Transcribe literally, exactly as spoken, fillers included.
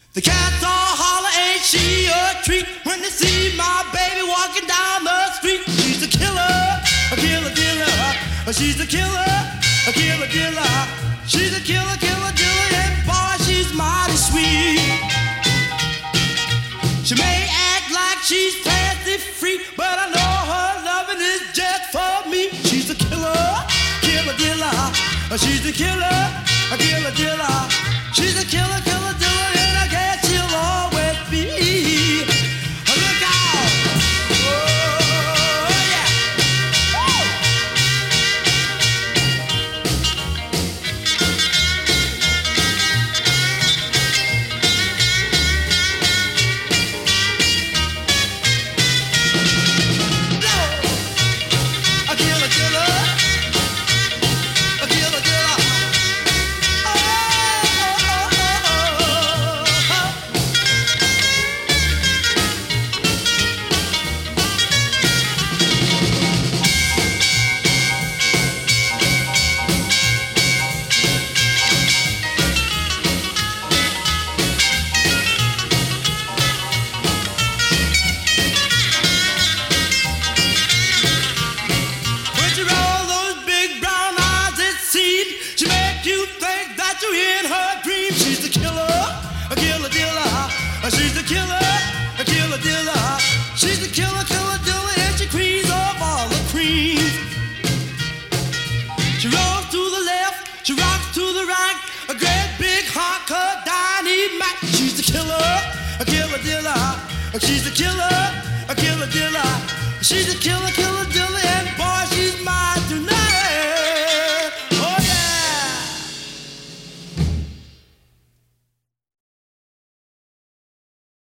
The cats all holler, ain't she a treat when they see my baby walking down the street. She's a killer, a killer, killer. She's a killer, a killer, killer. She's a killer, killer, killer, and boy, she's mighty sweet. She may act like she's fancy free, but I know her loving is just for me. She's a killer, killer, killer. She's a killer, a killer, killer. She's a killer, killer, killer, and I guess she'll always be. Look out! Oh, yeah! Woo! No! A killer, killer. A killer, killer. Oh, oh, oh, oh, oh. When she roll those big brown eyes, it seems she make you think that you're in her dream. She's the killer, a killer, killer. She's the killer, a killer, killer. She's the killer, killer, killer, and she creams of all the creams. She rolls to the left, she rocks to the right. A great big hawker, dynamite. She's the killer, a killer, killer. She's the killer, a killer, killer. She's the killer, killer, killer.